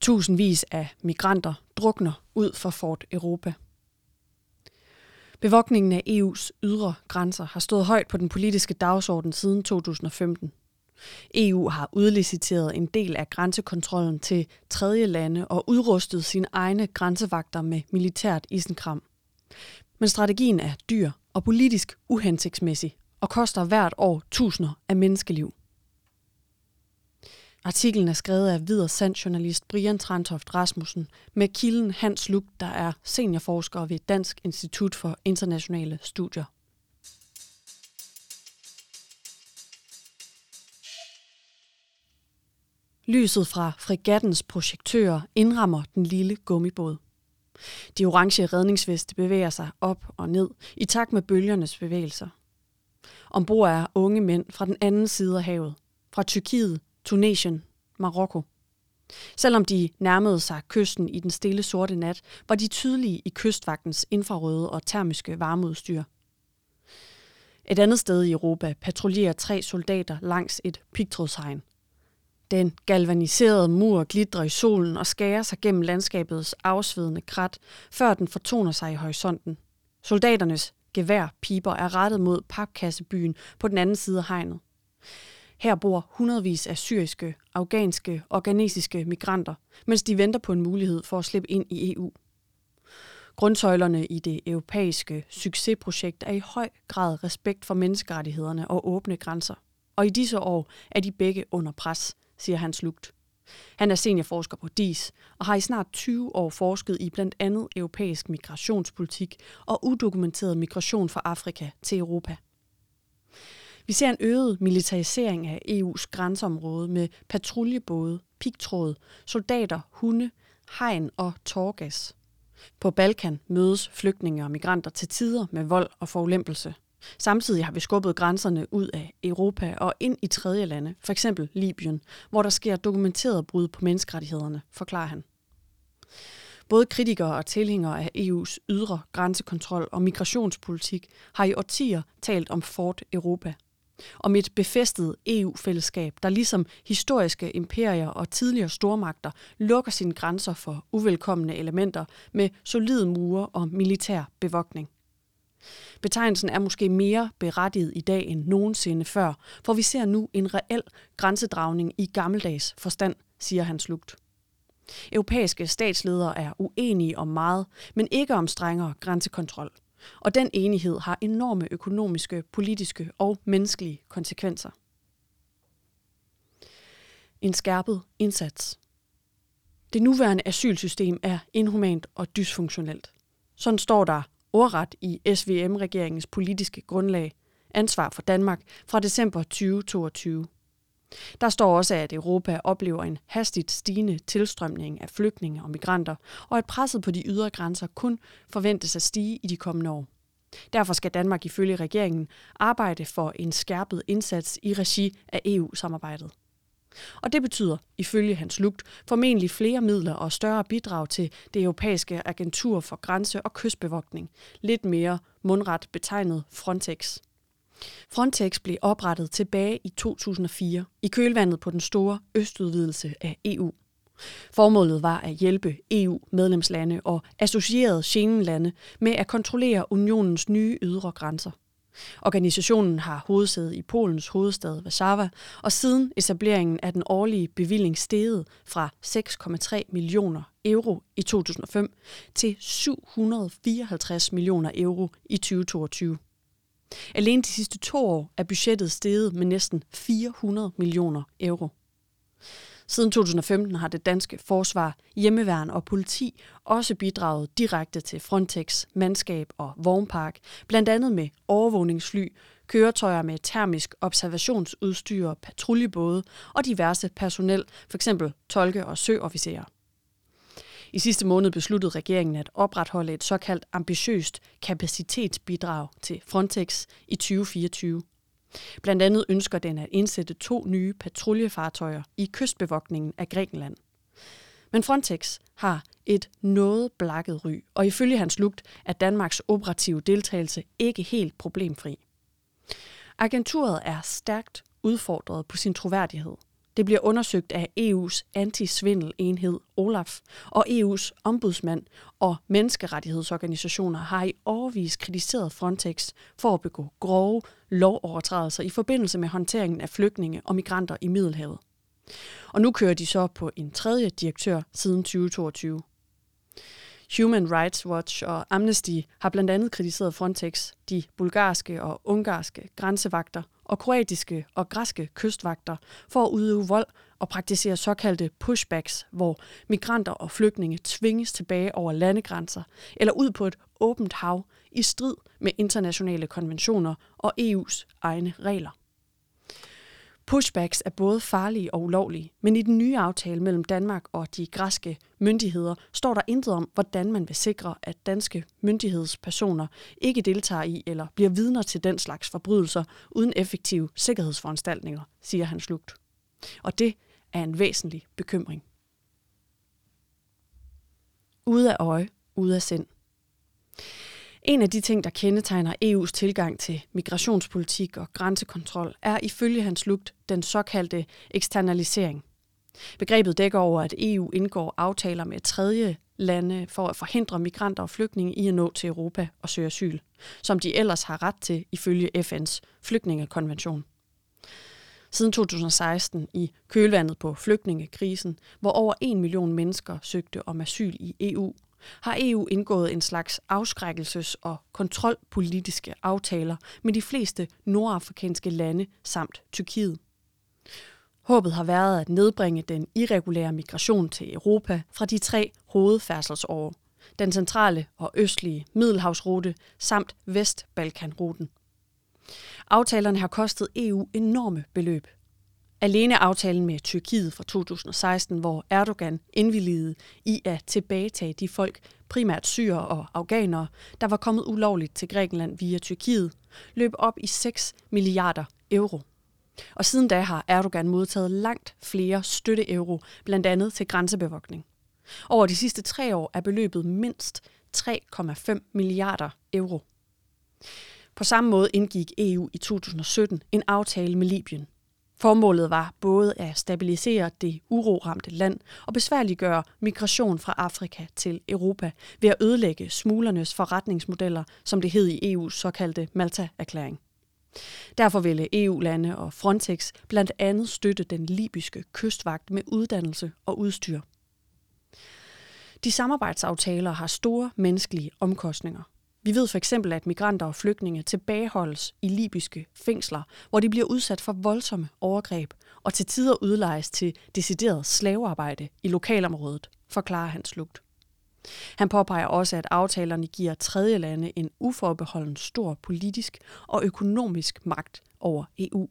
Tusindvis af migranter drukner ud for Fort Europa. Bevogtningen af EU's ydre grænser har stået højt på den politiske dagsorden siden 2015. EU har udliciteret en del af grænsekontrollen til tredje lande og udrustet sine egne grænsevagter med militært isenkram. Men strategien er dyr og politisk uhensigtsmæssig og koster hvert år tusinder af menneskeliv. Artiklen er skrevet af videresandsjournalist Brian Trantoft Rasmussen med kilden Hans Luck, der er seniorforsker ved Dansk Institut for Internationale Studier. Lyset fra fregattens projektører indrammer den lille gummibåd. De orange redningsveste bevæger sig op og ned i takt med bølgernes bevægelser. Ombord er unge mænd fra den anden side af havet, fra Tyrkiet, Tunesien, Marokko. Selvom de nærmede sig kysten i den stille sorte nat, var de tydelige i kystvagtens infrarøde og termiske varmeudstyr. Et andet sted i Europa patruljerer 3 soldater langs et pigtrådshegn. Den galvaniserede mur glitrer i solen og skærer sig gennem landskabets afsvedende krat, før den fortoner sig i horisonten. Soldaternes geværpiber er rettet mod papkassebyen på den anden side af hegnet. Her bor hundredvis af syriske, afghanske og ghanesiske migranter, mens de venter på en mulighed for at slippe ind i EU. Grundsøjlerne i det europæiske succesprojekt er i høj grad respekt for menneskerettighederne og åbne grænser. Og i disse år er de begge under pres, siger Hans Luck. Han er seniorforsker på DIS og har i snart 20 år forsket i blandt andet europæisk migrationspolitik og udokumenteret migration fra Afrika til Europa. Vi ser en øget militarisering af EU's grænseområde med patruljebåde, pigtråd, soldater, hunde, hegn og tåregas. På Balkan mødes flygtninge og migranter til tider med vold og forulempelse. Samtidig har vi skubbet grænserne ud af Europa og ind i tredje lande, f.eks. Libyen, hvor der sker dokumenteret brud på menneskerettighederne, forklarer han. Både kritikere og tilhængere af EU's ydre grænsekontrol og migrationspolitik har i årtier talt om Fort Europa. Om et befæstet EU-fællesskab, der ligesom historiske imperier og tidligere stormagter lukker sine grænser for uvelkomne elementer med solide mure og militær bevogtning. Betegnelsen er måske mere berettiget i dag end nogensinde før, for vi ser nu en reel grænsedragning i gammeldags forstand, siger Hans Luck. Europæiske statsledere er uenige om meget, men ikke om strengere grænsekontrol. Og den enighed har enorme økonomiske, politiske og menneskelige konsekvenser. En skærpet indsats. Det nuværende asylsystem er inhumant og dysfunktionelt. Sådan står der ordret i SVM-regeringens politiske grundlag, ansvar for Danmark, fra december 2022. Der står også, at Europa oplever en hastigt stigende tilstrømning af flygtninge og migranter, og at presset på de ydre grænser kun forventes at stige i de kommende år. Derfor skal Danmark ifølge regeringen arbejde for en skærpet indsats i regi af EU-samarbejdet. Og det betyder, ifølge Hans Luck, formentlig flere midler og større bidrag til det europæiske agentur for grænse- og kystbevogtning, lidt mere mundret betegnet Frontex. Frontex blev oprettet tilbage i 2004 i kølvandet på den store østudvidelse af EU. Formålet var at hjælpe EU-medlemslande og associerede Schengen-lande med at kontrollere unionens nye ydre grænser. Organisationen har hovedsæde i Polens hovedstad Warszawa, og siden etableringen af den årlige bevilling steget fra 6,3 millioner euro i 2005 til 754 millioner euro i 2022. Alene de sidste 2 år er budgettet steget med næsten 400 millioner euro. Siden 2015 har det danske forsvar, hjemmeværn og politi også bidraget direkte til Frontex, mandskab og vognpark, blandt andet med overvågningsfly, køretøjer med termisk observationsudstyr, patruljebåde og diverse personel, f.eks. tolke og søofficerer. I sidste måned besluttede regeringen at opretholde et såkaldt ambitiøst kapacitetsbidrag til Frontex i 2024. Blandt andet ønsker den at indsætte 2 nye patruljefartøjer i kystbevogtningen af Grækenland. Men Frontex har et noget blakket ry, og ifølge Hans Luck er Danmarks operative deltagelse ikke helt problemfri. Agenturet er stærkt udfordret på sin troværdighed. Det bliver undersøgt af EU's anti-svindelenhed OLAF, og EU's ombudsmand og menneskerettighedsorganisationer har i årevis kritiseret Frontex for at begå grove lovovertrædelser i forbindelse med håndteringen af flygtninge og migranter i Middelhavet. Og nu kører de så på en tredje direktør siden 2022. Human Rights Watch og Amnesty har blandt andet kritiseret Frontex, de bulgarske og ungarske grænsevagter og kroatiske og græske kystvagter for at udøve vold og praktisere såkaldte pushbacks, hvor migranter og flygtninge tvinges tilbage over landegrænser eller ud på et åbent hav i strid med internationale konventioner og EU's egne regler. Pushbacks er både farlige og ulovlige, men i den nye aftale mellem Danmark og de græske myndigheder står der intet om, hvordan man vil sikre, at danske myndighedspersoner ikke deltager i eller bliver vidner til den slags forbrydelser uden effektive sikkerhedsforanstaltninger, siger han slugt. Og det er en væsentlig bekymring. Ude af øje, ude af sind. En af de ting, der kendetegner EU's tilgang til migrationspolitik og grænsekontrol, er ifølge Hans Lugt den såkaldte eksternalisering. Begrebet dækker over, at EU indgår aftaler med tredje lande for at forhindre migranter og flygtninge i at nå til Europa og søge asyl, som de ellers har ret til ifølge FN's flygtningekonvention. Siden 2016, i kølvandet på flygtningekrisen, hvor over 1 million mennesker søgte om asyl i EU, har EU indgået en slags afskrækkelses- og kontrolpolitiske aftaler med de fleste nordafrikanske lande samt Tyrkiet. Håbet har været at nedbringe den irregulære migration til Europa fra de 3 hovedfærdselsårer, den centrale og østlige Middelhavsrute samt Vestbalkanruten. Aftalerne har kostet EU enorme beløb. Alene aftalen med Tyrkiet fra 2016, hvor Erdogan indvilligede i at tilbagetage de folk, primært syrere og afghanere, der var kommet ulovligt til Grækenland via Tyrkiet, løb op i 6 milliarder euro. Og siden da har Erdogan modtaget langt flere støtte-euro, blandt andet til grænsebevogtning. Over de sidste 3 år er beløbet mindst 3,5 milliarder euro. På samme måde indgik EU i 2017 en aftale med Libyen. Formålet var både at stabilisere det uroramte land og besværliggøre migration fra Afrika til Europa ved at ødelægge smuglernes forretningsmodeller, som det hed i EU's såkaldte Malta-erklæring. Derfor ville EU-lande og Frontex blandt andet støtte den libyske kystvagt med uddannelse og udstyr. De samarbejdsaftaler har store menneskelige omkostninger. Vi ved for eksempel, at migranter og flygtninge tilbageholdes i libyske fængsler, hvor de bliver udsat for voldsomme overgreb og til tider udlejes til decideret slavearbejde i lokalområdet, forklarer Hans Lugt. Han påpeger også, at aftalerne giver tredje lande en uforbeholden stor politisk og økonomisk magt over EU.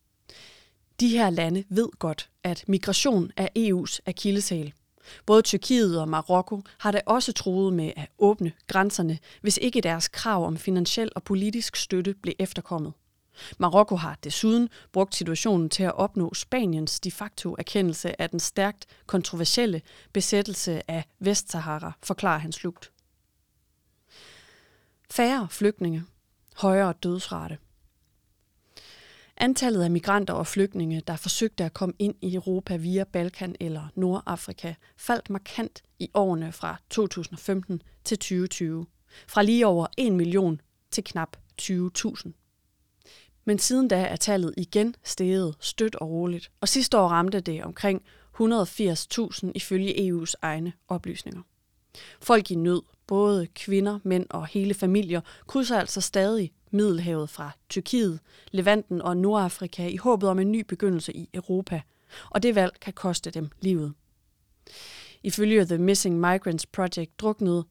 De her lande ved godt, at migration er EU's akilleshæl. Både Tyrkiet og Marokko har da også truet med at åbne grænserne, hvis ikke deres krav om finansiel og politisk støtte blev efterkommet. Marokko har desuden brugt situationen til at opnå Spaniens de facto erkendelse af den stærkt kontroversielle besættelse af Vestsahara, forklarer Hans Slugt. Færre flygtninge, højere dødsrate. Antallet af migranter og flygtninge, der forsøgte at komme ind i Europa via Balkan eller Nordafrika, faldt markant i årene fra 2015 til 2020. Fra lige over 1 million til knap 20.000. Men siden da er tallet igen steget støt og roligt, og sidste år ramte det omkring 180.000 ifølge EU's egne oplysninger. Folk i nød, både kvinder, mænd og hele familier, krydser altså stadig Middelhavet fra Tyrkiet, Levanten og Nordafrika i håbet om en ny begyndelse i Europa, og det valg kan koste dem livet. Ifølge The Missing Migrants Project druknede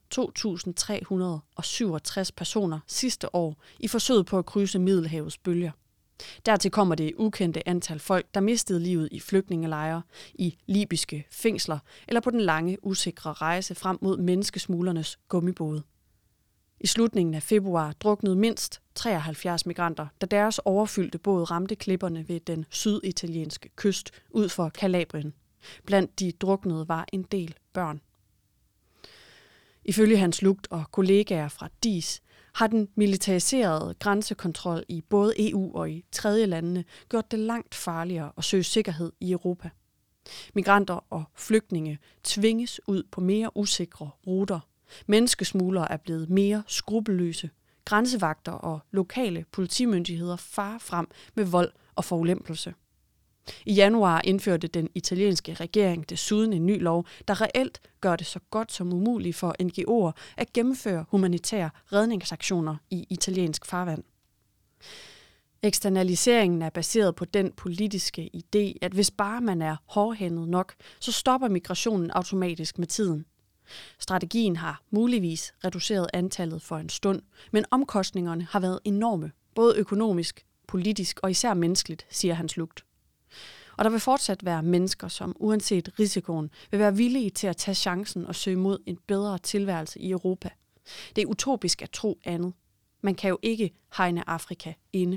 2.367 personer sidste år i forsøget på at krydse Middelhavets bølger. Dertil kommer det ukendte antal folk, der mistede livet i flygtningelejre, i libyske fængsler eller på den lange, usikre rejse frem mod menneskesmuglernes gummibåde. I slutningen af februar druknede mindst 73 migranter, da deres overfyldte båd ramte klipperne ved den syditalienske kyst ud for Calabrien. Blandt de druknede var en del børn. Ifølge Hans Lugt og kollegaer fra DIS har den militariserede grænsekontrol i både EU og i tredje landene gjort det langt farligere at søge sikkerhed i Europa. Migranter og flygtninge tvinges ud på mere usikre ruter. Menneskesmuglere er blevet mere skrupelløse. Grænsevagter og lokale politimyndigheder farer frem med vold og forulempelse. I januar indførte den italienske regering desuden en ny lov, der reelt gør det så godt som umuligt for NGO'er at gennemføre humanitære redningsaktioner i italiensk farvand. Eksternaliseringen er baseret på den politiske idé, at hvis bare man er hårdhændet nok, så stopper migrationen automatisk med tiden. Strategien har muligvis reduceret antallet for en stund, men omkostningerne har været enorme, både økonomisk, politisk og især menneskeligt, siger Hans Lugt. Og der vil fortsat være mennesker, som uanset risikoen vil være villige til at tage chancen og søge mod en bedre tilværelse i Europa. Det er utopisk at tro andet. Man kan jo ikke hegne Afrika inde.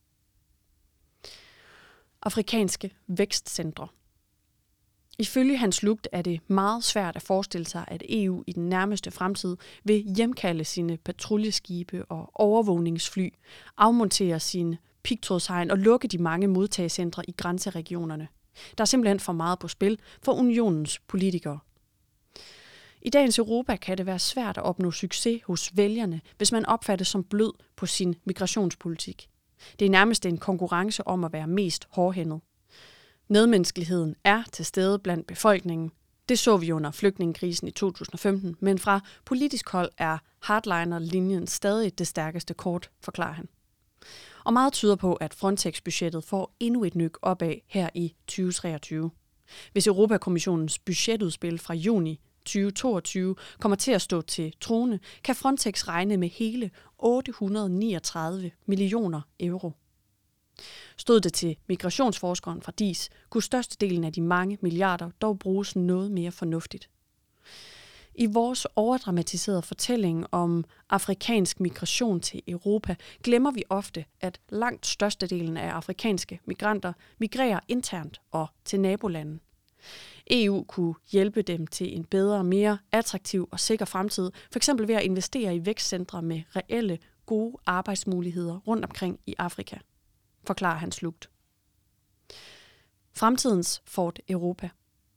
Afrikanske vækstcentre. Ifølge Hans Lugt er det meget svært at forestille sig, at EU i den nærmeste fremtid vil hjemkalde sine patruljeskibe og overvågningsfly, afmontere sine pigtrådshegn og lukke de mange modtagecentre i grænseregionerne. Der er simpelthen for meget på spil for unionens politikere. I dagens Europa kan det være svært at opnå succes hos vælgerne, hvis man opfattes som blød på sin migrationspolitik. Det er nærmest en konkurrence om at være mest hårdhændet. Medmenneskeligheden er til stede blandt befolkningen. Det så vi under flygtningekrisen i 2015, men fra politisk hold er hardliner-linjen stadig det stærkeste kort, forklarer han. Og meget tyder på, at Frontex-budgettet får endnu et nyk opad her i 2023. Hvis Europakommissionens budgetudspil fra juni 2022 kommer til at stå til troende, kan Frontex regne med hele 839 millioner euro. Stod det til migrationsforskeren fra DIS, kunne størstedelen af de mange milliarder dog bruges noget mere fornuftigt. I vores overdramatiserede fortælling om afrikansk migration til Europa glemmer vi ofte, at langt størstedelen af afrikanske migranter migrerer internt og til nabolanden. EU kunne hjælpe dem til en bedre, mere attraktiv og sikker fremtid, f.eks. ved at investere i vækstcentre med reelle, gode arbejdsmuligheder rundt omkring i Afrika, forklarer Hans Lugt. Fremtidens Fort Europa.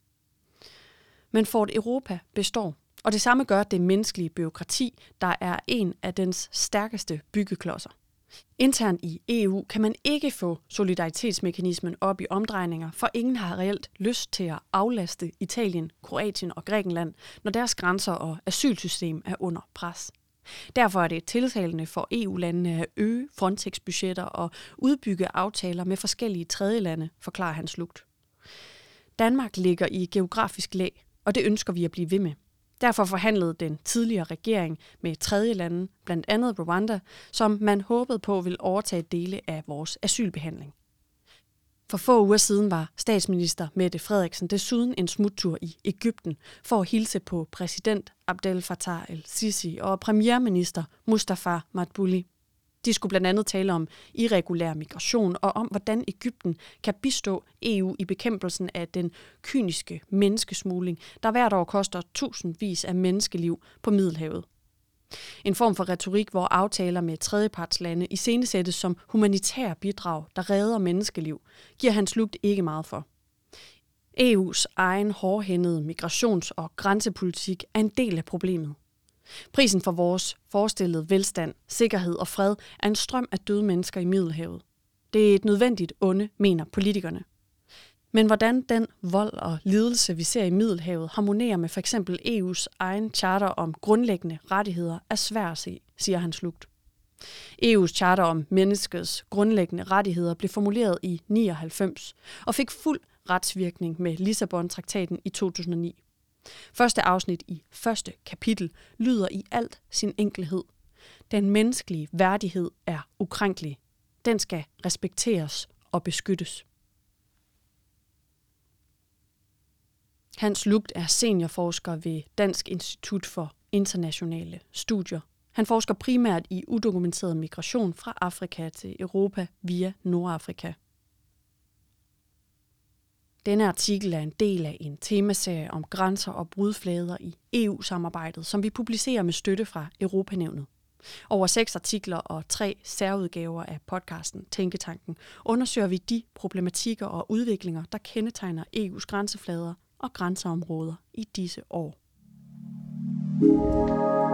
Men Fort Europa består, og det samme gør det menneskelige bureaukrati, der er en af dens stærkeste byggeklodser. Internt i EU kan man ikke få solidaritetsmekanismen op i omdrejninger, for ingen har reelt lyst til at aflaste Italien, Kroatien og Grækenland, når deres grænser og asylsystem er under pres. Derfor er det tiltalende for EU-landene at øge Frontex-budgetter og udbygge aftaler med forskellige tredjelande, forklarer Hans Lugt. Danmark ligger i geografisk lag, og det ønsker vi at blive ved med. Derfor forhandlede den tidligere regering med tredjelande, blandt andet Rwanda, som man håbede på ville overtage dele af vores asylbehandling. For få uger siden var statsminister Mette Frederiksen desuden en smuttur i Egypten for at hilse på præsident Abdel Fattah el-Sisi og premierminister Mustafa Madbouli. De skulle blandt andet tale om irregulær migration og om, hvordan Egypten kan bistå EU i bekæmpelsen af den kyniske menneskesmugling, der hvert år koster tusindvis af menneskeliv på Middelhavet. En form for retorik, hvor aftaler med tredjepartslande iscenesættes som humanitære bidrag, der redder menneskeliv, giver Hans Lugt ikke meget for. EU's egen hårdhændede migrations- og grænsepolitik er en del af problemet. Prisen for vores forestillede velstand, sikkerhed og fred er en strøm af døde mennesker i Middelhavet. Det er et nødvendigt onde, mener politikerne. Men hvordan den vold og lidelse, vi ser i Middelhavet, harmonerer med f.eks. EU's egen charter om grundlæggende rettigheder, er svært at se, siger Hans Lugt. EU's charter om menneskets grundlæggende rettigheder blev formuleret i 1999 og fik fuld retsvirkning med Lissabon-traktaten i 2009. Første afsnit i første kapitel lyder i alt sin enkelhed. Den menneskelige værdighed er ukrænkelig. Den skal respekteres og beskyttes. Hans Lugt er seniorforsker ved Dansk Institut for Internationale Studier. Han forsker primært i udokumenteret migration fra Afrika til Europa via Nordafrika. Denne artikel er en del af en temaserie om grænser og brudflader i EU-samarbejdet, som vi publicerer med støtte fra Europanævnet. Over 6 artikler og 3 særudgaver af podcasten Tænketanken undersøger vi de problematikker og udviklinger, der kendetegner EU's grænseflader og grænseområder i disse år.